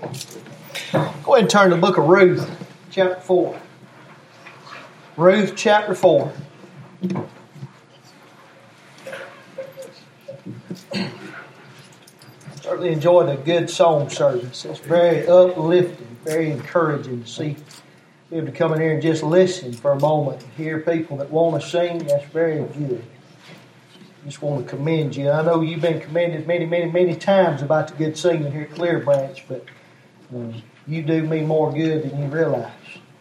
Go ahead and turn to the book of Ruth, chapter 4. Ruth, chapter 4. Certainly enjoyed a good song service. It's very uplifting, very encouraging to see be able to come in here and just listen for a moment and hear people that want to sing. That's very good. Just want to commend you. I know you've been commended many times about the good singing here at Clear Branch, but you do me more good than you realize.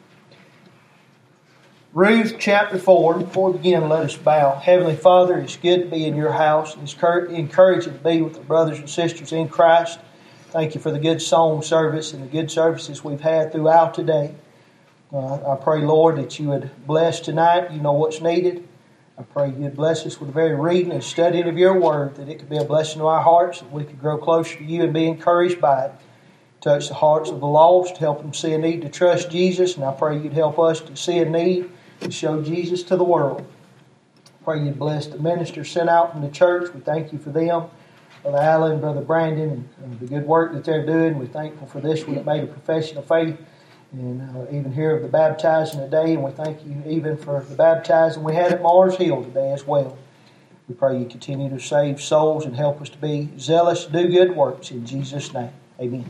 Ruth chapter 4. Before we begin, let us bow. Heavenly Father, it's good to be in your house. It's encouraging to be with the brothers and sisters in Christ. Thank you for the good song service and the good services we've had throughout today. I pray, Lord, that you would bless tonight. You know what's needed. I pray you'd bless us with the very reading and studying of your word, that it could be a blessing to our hearts, that we could grow closer to you and be encouraged by it. Touch the hearts of the lost, help them see a need to trust Jesus, and I pray you'd help us to see a need to show Jesus to the world. I pray you'd bless the ministers sent out from the church. We thank you for them, Brother Allen, Brother Brandon, and the good work that they're doing. We're thankful for this one that made a profession of faith. And even here of the baptizing today, and we thank you even for the baptizing we had at Mars Hill today as well. We pray you continue to save souls and help us to be zealous to do good works. In Jesus' name, amen.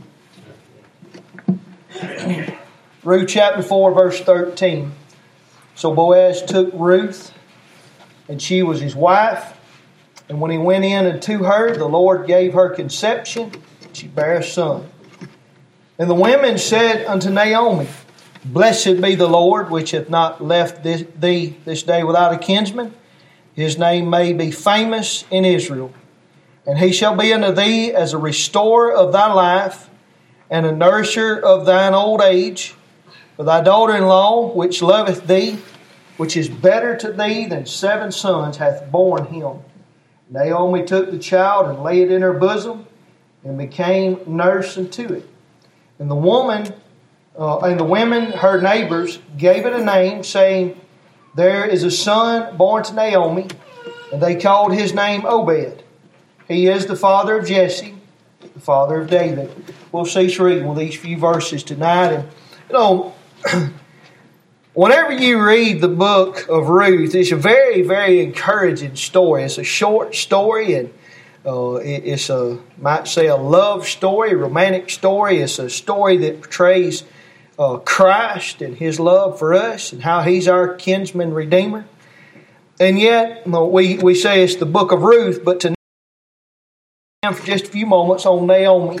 Ruth chapter 4, verse 13. So Boaz took Ruth, and she was his wife. And when he went in unto her, the Lord gave her conception, and she bare a son. And the women said unto Naomi, Blessed be the Lord, which hath not left thee this day without a kinsman. His name may be famous in Israel. And he shall be unto thee as a restorer of thy life, and a nurser of thine old age. For thy daughter-in-law, which loveth thee, which is better to thee than 7 sons, hath borne him. Naomi took the child and laid it in her bosom, and became nurse unto it. And the women, her neighbors, gave it a name, saying, There is a son born to Naomi, and they called his name Obed. He is the father of Jesse, the father of David. We'll cease reading with these few verses tonight. And whenever you read the book of Ruth, it's a very, very encouraging story. It's a short story, and it's might say a love story, a romantic story. It's a story that portrays Christ and His love for us and how He's our kinsman redeemer. And yet, we say it's the book of Ruth, but tonight, for just a few moments on Naomi.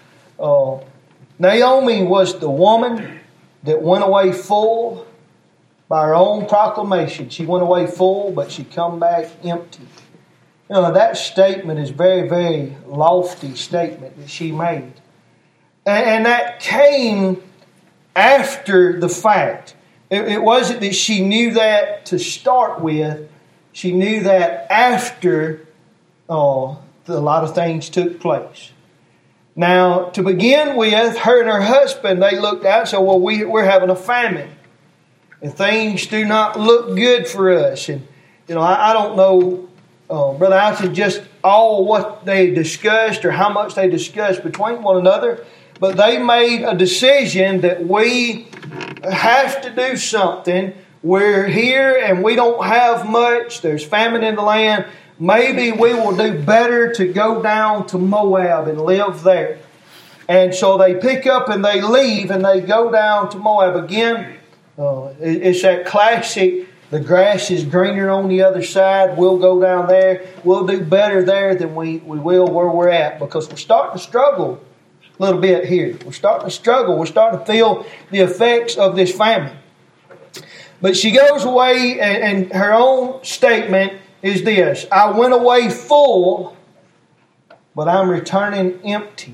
Naomi was the woman that went away full by her own proclamation. She went away full, but she come back empty. That statement is a very, very lofty statement that she made. And that came after the fact. It wasn't that she knew that to start with. She knew that after a lot of things took place. Now, to begin with, her and her husband, they looked out and said, well, we're having a famine. And things do not look good for us. And, I don't know, Brother Alton, just all what they discussed or how much they discussed between one another. But they made a decision that we have to do something. We're here and we don't have much. There's famine in the land. Maybe we will do better to go down to Moab and live there. And so they pick up and they leave and they go down to Moab again. It's that classic, the grass is greener on the other side. We'll go down there. We'll do better there than we will where we're at, because we're starting to struggle a little bit here. We're starting to struggle. We're starting to feel the effects of this famine. But she goes away, and her own statement is this: I went away full, but I'm returning empty.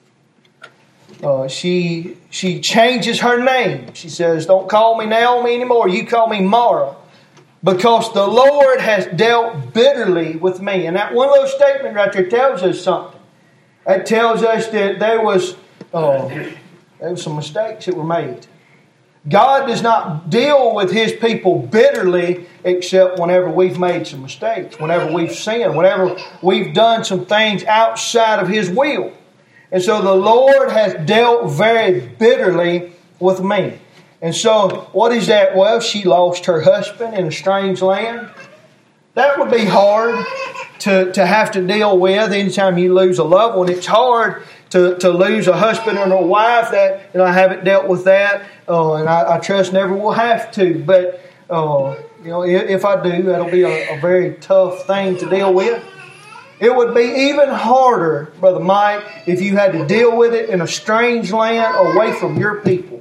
She changes her name. She says, don't call me Naomi anymore. You call me Mara, because the Lord has dealt bitterly with me. And that one little statement right there tells us something. It tells us that there was some mistakes that were made. God does not deal with His people bitterly except whenever we've made some mistakes, whenever we've sinned, whenever we've done some things outside of His will. And so the Lord has dealt very bitterly with me. And so what is that? Well, she lost her husband in a strange land. That would be hard to have to deal with anytime you lose a loved one. It's hard to lose a husband or a wife. That I haven't dealt with that, and I trust never will have to. But if I do, that'll be a very tough thing to deal with. It would be even harder, Brother Mike, if you had to deal with it in a strange land away from your people.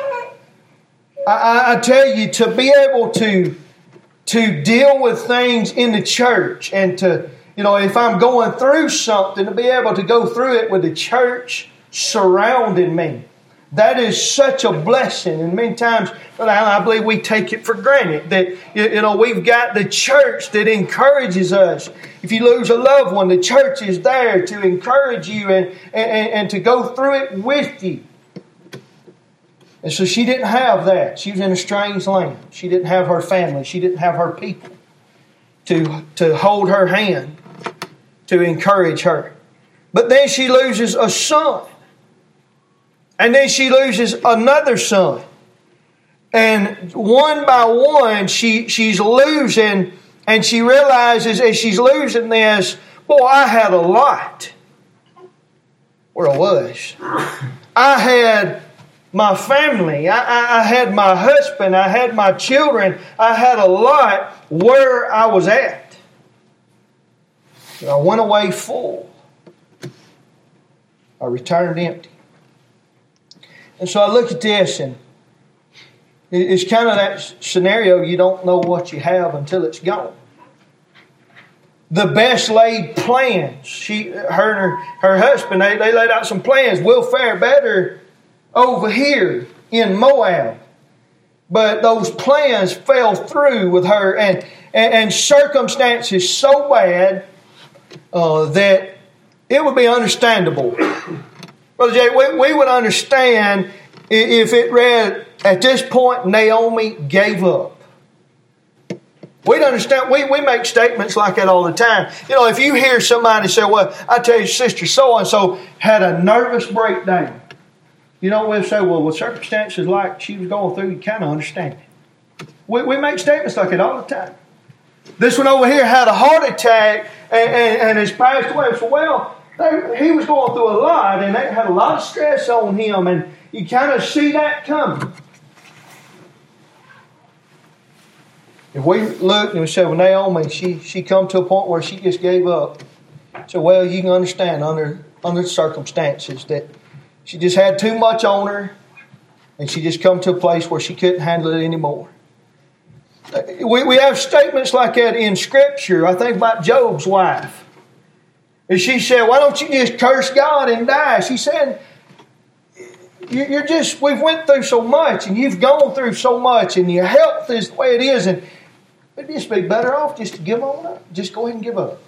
I tell you, to be able to deal with things in the church and to, if I'm going through something, to be able to go through it with the church surrounding me. That is such a blessing. And many times, I believe we take it for granted that, we've got the church that encourages us. If you lose a loved one, the church is there to encourage you and to go through it with you. And so she didn't have that. She was in a strange land. She didn't have her family. She didn't have her people to hold her hand, to encourage her. But then she loses a son. And then she loses another son. And one by one, she's losing, and she realizes as she's losing this, boy, I had a lot where I was. I had my family. I had my husband. I had my children. I had a lot where I was at. I went away full. I returned empty. And so I look at this, and it's kind of that scenario, you don't know what you have until it's gone. The best laid plans. Her husband, they laid out some plans. We'll fare better over here in Moab. But those plans fell through with her, and circumstances so bad that it would be understandable. Brother Jay, we would understand if it read, at this point, Naomi gave up. We'd understand. We make statements like that all the time. If you hear somebody say, well, I tell you, sister so-and-so had a nervous breakdown. We'll say, well, with circumstances like she was going through, you kind of understand it. We make statements like that all the time. This one over here had a heart attack and has passed away. So, well, he was going through a lot, and they had a lot of stress on him, and you kind of see that coming. If we look and we say, well, Naomi, she come to a point where she just gave up. So, well, you can understand under the circumstances that she just had too much on her, and she just come to a place where she couldn't handle it anymore. We have statements like that in Scripture. I think about Job's wife. And she said, why don't you just curse God and die? She said, we've went through so much, and you've gone through so much, and your health is the way it is, and it'd just be better off just to give on up. Just go ahead and give up.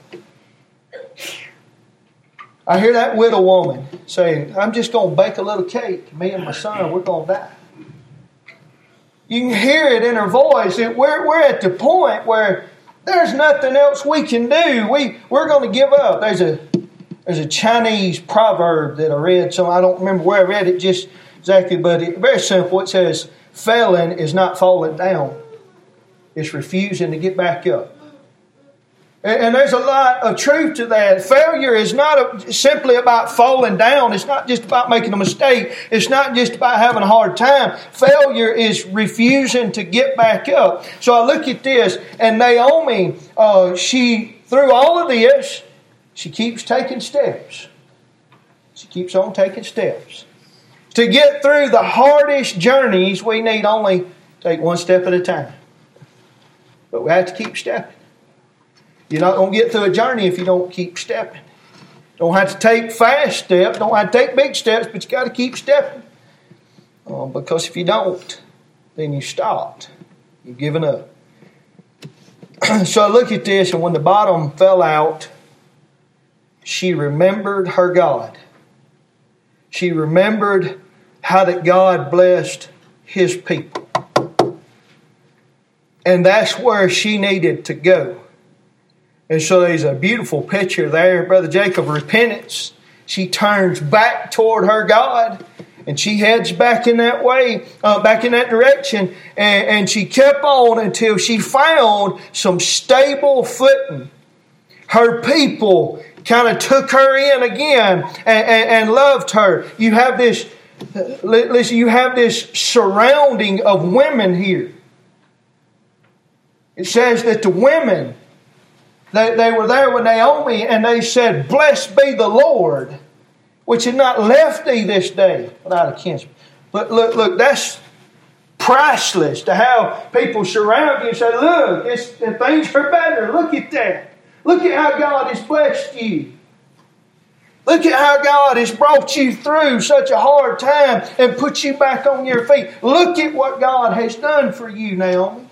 I hear that widow woman say, I'm just going to bake a little cake. Me and my son, we're going to die. You can hear it in her voice. We're at the point where there's nothing else we can do. We're going to give up. There's a Chinese proverb that I read. I don't remember where I read it just exactly, but it's very simple. It says, failing is not falling down. It's refusing to get back up. And there's a lot of truth to that. Failure is not simply about falling down. It's not just about making a mistake. It's not just about having a hard time. Failure is refusing to get back up. So I look at this, and Naomi, through all of this, she keeps taking steps. She keeps on taking steps. To get through the hardest journeys, we need only take one step at a time. But we have to keep stepping. You're not going to get through a journey if you don't keep stepping. Don't have to take fast steps. Don't have to take big steps, but you got to keep stepping. Because if you don't, then you stopped. You've given up. So I look at this, and when the bottom fell out, she remembered her God. She remembered how that God blessed His people. And that's where she needed to go. And so there's a beautiful picture there, Brother Jacob, repentance she turns back toward her God. And she heads back in that way, back in that direction. And she kept on until she found some stable footing. Her people kind of took her in again and loved her. You have this, listen, you have this surrounding of women here. It says that the women, they were there with Naomi and they said, "Blessed be the Lord, which had not left thee this day without a kinsman." But look, that's priceless to have people surround you and say, "Look, and things are better. Look at that. Look at how God has blessed you. Look at how God has brought you through such a hard time and put you back on your feet. Look at what God has done for you, Naomi."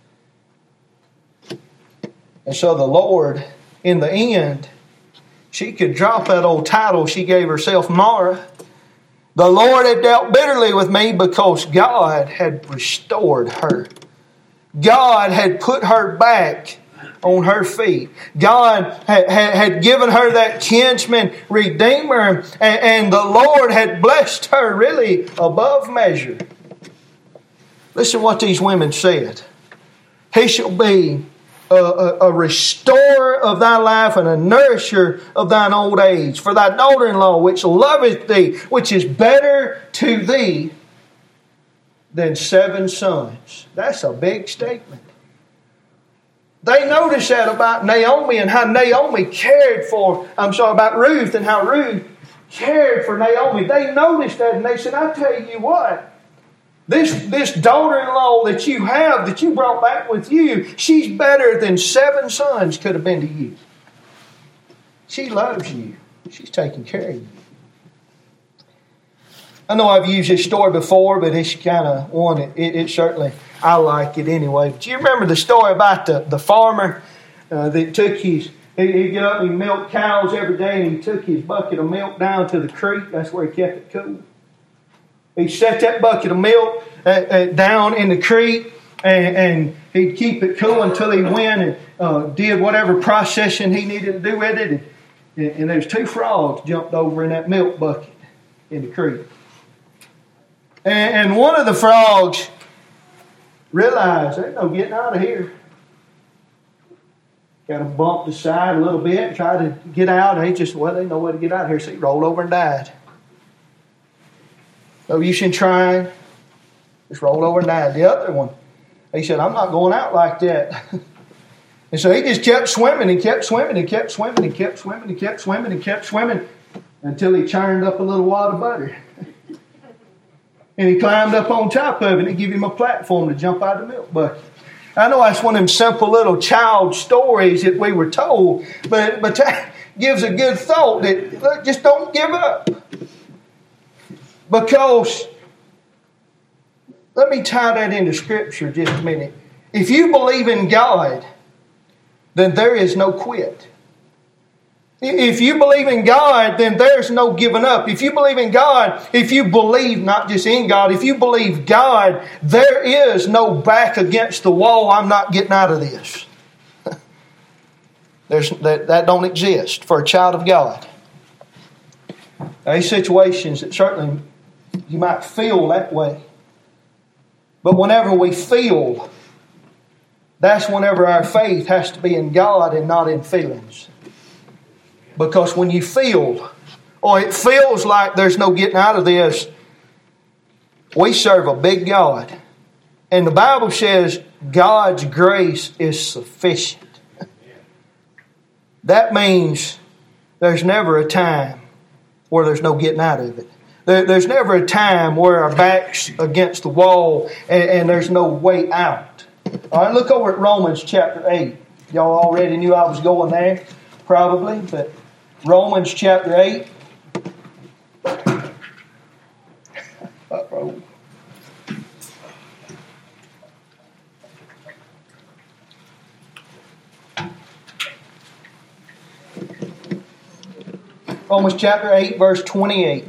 And so the Lord, in the end, she could drop that old title she gave herself, Mara. The Lord had dealt bitterly with me because God had restored her. God had put her back on her feet. God had given her that kinsman redeemer, and the Lord had blessed her really above measure. Listen what these women said. "He shall be a restorer of thy life and a nourisher of thine old age. For thy daughter-in-law, which loveth thee, which is better to thee than 7 sons." That's a big statement. They noticed that about Naomi and how Naomi cared for, about Ruth and how Ruth cared for Naomi. They noticed that and they said, "I tell you what, This daughter-in-law that you have, that you brought back with you, she's better than 7 sons could have been to you. She loves you. She's taking care of you." I know I've used this story before, but it's kind of one, it certainly, I like it anyway. But you remember the story about the farmer that took he'd get up and he'd milk cows every day, and he took his bucket of milk down to the creek. That's where he kept it cool. He set that bucket of milk down in the creek, and he'd keep it cool until he went and did whatever processing he needed to do with it. And there's 2 frogs jumped over in that milk bucket in the creek. And one of the frogs realized, "There's no getting out of here." Got him bumped aside a little bit and tried to get out. And they know where to get out of here. So he rolled over and died. No use in trying. Just rolled over and died. The other one, he said, "I'm not going out like that." And so he just kept swimming and kept swimming and kept swimming and kept swimming and kept swimming and kept swimming until he churned up a little wad of butter. And he climbed up on top of it and gave him a platform to jump out of the milk bucket. I know that's one of them simple little child stories that we were told, but that gives a good thought that, look, just don't give up. Because, let me tie that into Scripture just a minute. If you believe in God, then there is no quit. If you believe in God, then there's no giving up. If you believe in God, if you believe not just in God, if you believe God, there is no back against the wall, "I'm not getting out of this." That don't exist for a child of God. There's situations that certainly you might feel that way. But whenever we feel, that's whenever our faith has to be in God and not in feelings. Because when you feel, or it feels like there's no getting out of this, we serve a big God. And the Bible says God's grace is sufficient. That means there's never a time where there's no getting out of it. There's never a time where our back's against the wall and there's no way out. All right, look over at Romans chapter 8. Y'all already knew I was going there, probably, but Romans chapter 8. Romans chapter 8, verse 28.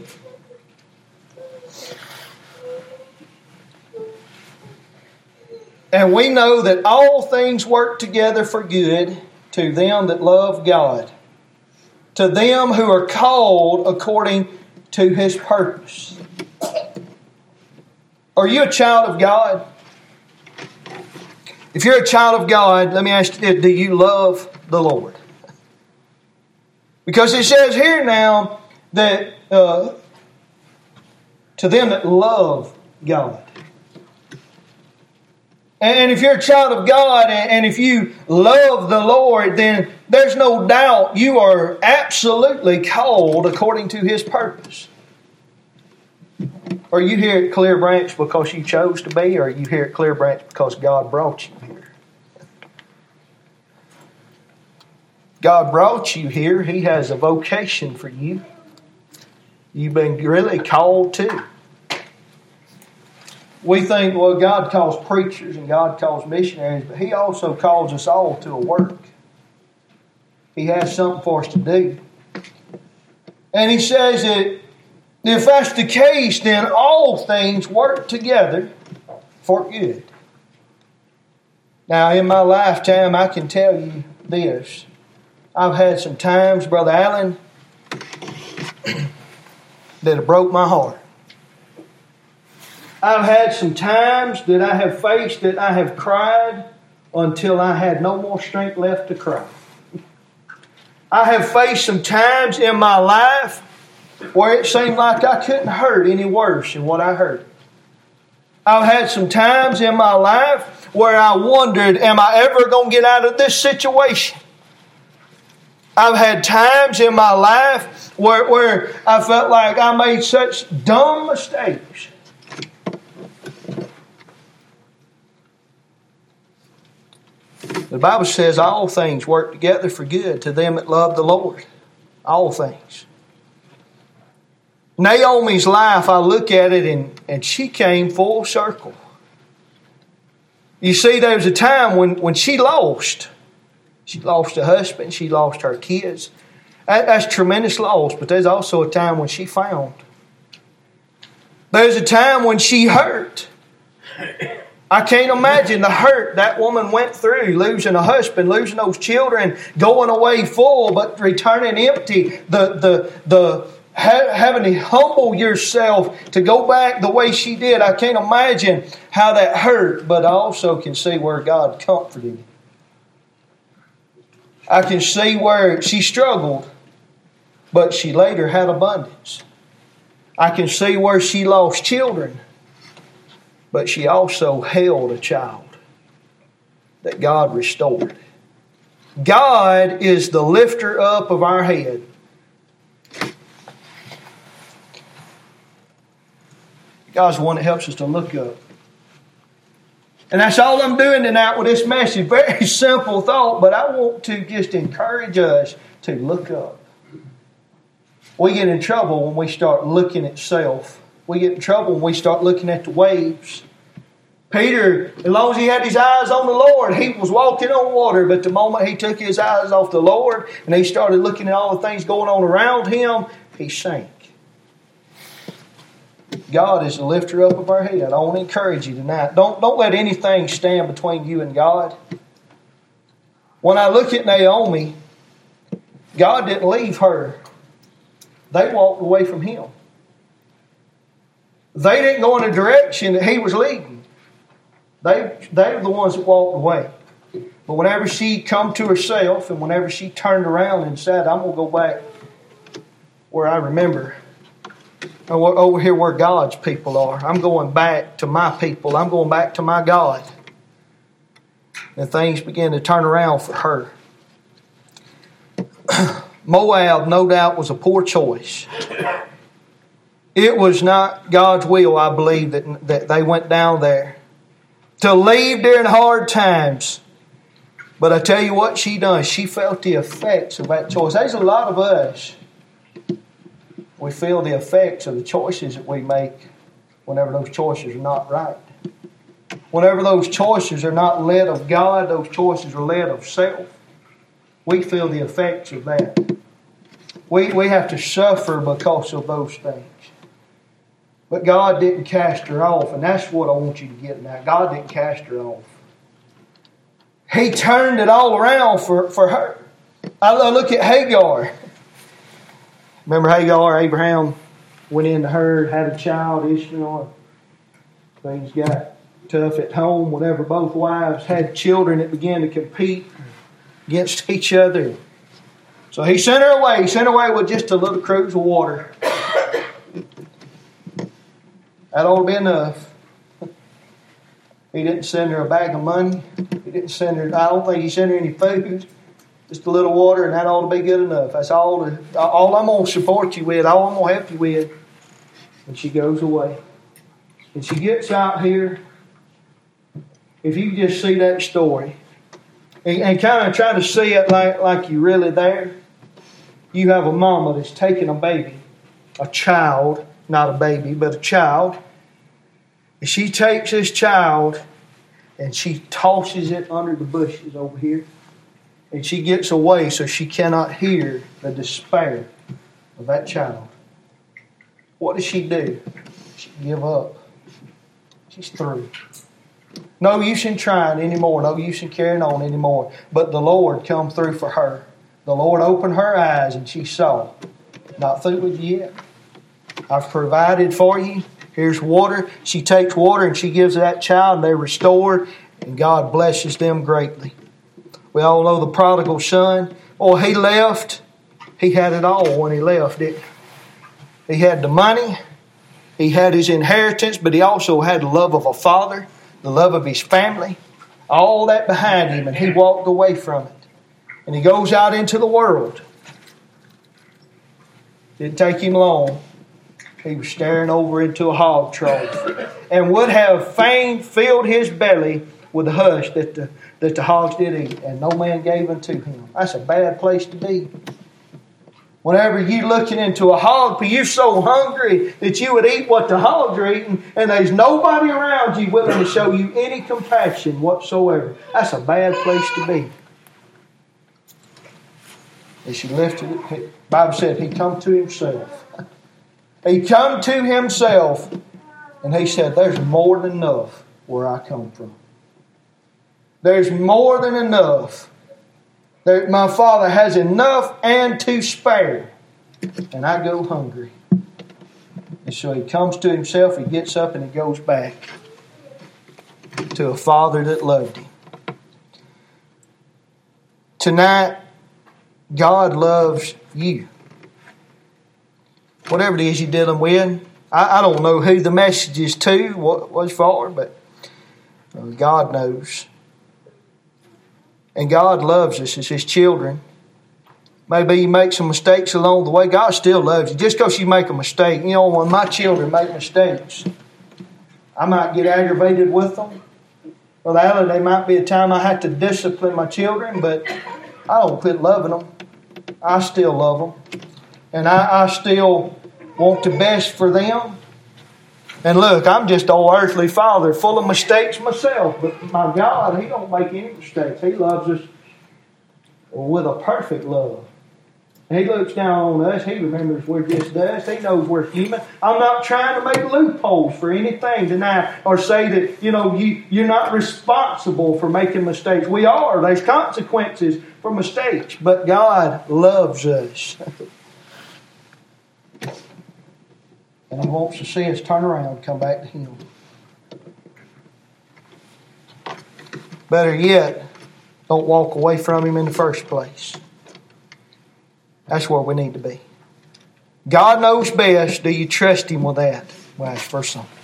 And we know that all things work together for good to them that love God, to to them who are called according to His purpose. Are you a child of God? If you're a child of God, let me ask you, do you love the Lord? Because it says here now that to them that love God. And if you're a child of God and if you love the Lord, then there's no doubt you are absolutely called according to His purpose. Are you here at Clear Branch because you chose to be, or are you here at Clear Branch because God brought you here? God brought you here. He has a vocation for you. You've been really called to. We think, well, God calls preachers and God calls missionaries, but He also calls us all to a work. He has something for us to do. And He says that if that's the case, then all things work together for good. Now, in my lifetime, I can tell you this. I've had some times, Brother Allen, that have broke my heart. I've had some times that I have faced that I have cried until I had no more strength left to cry. I have faced some times in my life where it seemed like I couldn't hurt any worse than what I hurt. I've had some times in my life where I wondered, am I ever going to get out of this situation? I've had times in my life where I felt like I made such dumb mistakes. The Bible says all things work together for good to them that love the Lord. All things. Naomi's life, I look at it and she came full circle. You see, there was a time when she lost. She lost her husband. She lost her kids. That's tremendous loss, but there's also a time when she found. There's a time when she hurt. I can't imagine the hurt that woman went through, losing a husband, losing those children, going away full, but returning empty. Having to humble yourself to go back the way she did. I can't imagine how that hurt, but I also can see where God comforted you. I can see where she struggled, but she later had abundance. I can see where she lost children, but she also held a child that God restored. God is the lifter up of our head. God's the one that helps us to look up. And that's all I'm doing tonight with this message. Very simple thought, but I want to just encourage us to look up. We get in trouble when we start looking at self. We get in trouble when we start looking at the waves. Peter, as long as he had his eyes on the Lord, he was walking on water. But the moment he took his eyes off the Lord and he started looking at all the things going on around him, he sank. God is the lifter up of our head. I want to encourage you tonight. Don't let anything stand between you and God. When I look at Naomi, God didn't leave her. They walked away from Him. They didn't go in the direction that He was leading. They were the ones that walked away. But whenever she come to herself and whenever she turned around and said, I'm going to go back where I remember, over here where God's people are. I'm going back to my people. I'm going back to my God. And things began to turn around for her. Moab, no doubt, was a poor choice. It was not God's will, I believe, that they went down there. To leave during hard times. But I tell you what she done. She felt the effects of that choice. There's a lot of us. We feel the effects of the choices that we make whenever those choices are not right. Whenever those choices are not led of God, those choices are led of self. We feel the effects of that. We have to suffer because of those things. But God didn't cast her off, and that's what I want you to get now. God didn't cast her off. He turned it all around for her. I look at Hagar. Remember Hagar, Abraham went into her, had a child, Ishmael. Things got tough at home whenever both wives had children that began to compete against each other. So he sent her away. He sent her away with just a little cruse of water. That ought to be enough. He didn't send her a bag of money. He didn't send her, I don't think he sent her any food. Just a little water, and that ought to be good enough. That's all I'm going to support you with, all I'm going to help you with. And she goes away. And she gets out here. If you just see that story, and kind of try to see it like you're really there. You have a mama that's taking a baby, a child, not a baby, but a child. And she takes this child and she tosses it under the bushes over here. And she gets away so she cannot hear the despair of that child. What does she do? She give up. She's through. No use in trying anymore. No use in carrying on anymore. But the Lord come through for her. The Lord opened her eyes and she saw. Not through with you yet. I've provided for you. Here's water. She takes water and she gives that child and they're restored. And God blesses them greatly. We all know the prodigal son. Oh, he left. He had it all when he left, didn't he? He had the money. He had his inheritance. But he also had the love of a father. The love of his family. All that behind him. And he walked away from it. And he goes out into the world. Didn't take him long. He was staring over into a hog trough. And would have fain filled his belly with the hush that the hogs did eat. And no man gave unto him. That's a bad place to be. Whenever you're looking into a hog pen, you're so hungry that you would eat what the hogs are eating, and there's nobody around you willing to show you any compassion whatsoever. That's a bad place to be. And she lifted it. The Bible said he come to himself. He come to himself, and he said, there's more than enough where I come from. There's more than enough. My Father has enough and to spare. And I go hungry. And so he comes to himself, he gets up and he goes back to a Father that loved him. Tonight, God loves you. Whatever it is you're dealing with. I don't know who the message is to, what was for, but God knows. And God loves us as His children. Maybe you make some mistakes along the way. God still loves you. Just because you make a mistake. You know, when my children make mistakes, I might get aggravated with them. Well, there might be a time I have to discipline my children, but I don't quit loving them. I still love them. And I still want the best for them. And look, I'm just an old earthly father full of mistakes myself. But my God, He don't make any mistakes. He loves us with a perfect love. And He looks down on us. He remembers we're just dust. He knows we're human. I'm not trying to make loopholes for anything tonight or say that, you're not responsible for making mistakes. We are. There's consequences for mistakes. But God loves us. And He wants to see us turn around and come back to Him. Better yet, don't walk away from Him in the first place. That's where we need to be. God knows best. Do you trust Him with that? We'll ask for some.